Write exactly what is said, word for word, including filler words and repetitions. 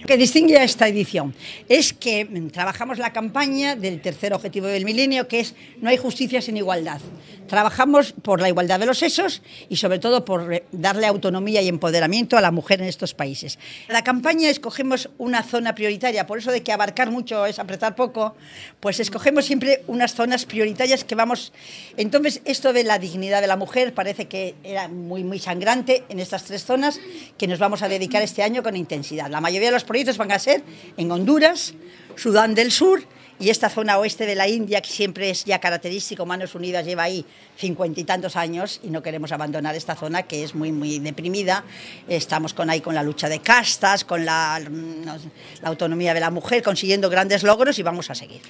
Lo que distingue a esta edición es que trabajamos la campaña del tercer objetivo del milenio, que es no hay justicia sin igualdad. Trabajamos por la igualdad de los sexos y sobre todo por darle autonomía y empoderamiento a la mujer en estos países. La campaña escogemos una zona prioritaria, por eso de que abarcar mucho es apretar poco, pues escogemos siempre unas zonas prioritarias que vamos... Entonces esto de la dignidad de la mujer parece que era muy, muy sangrante en estas tres zonas que nos vamos a dedicar este año con intensidad. La mayoría de los proyectos van a ser en Honduras, Sudán del Sur y esta zona oeste de la India, que siempre es ya característico. Manos Unidas lleva ahí cincuenta y tantos años y no queremos abandonar esta zona que es muy, muy deprimida. Estamos con ahí con la lucha de castas, con la, la autonomía de la mujer, consiguiendo grandes logros y vamos a seguir.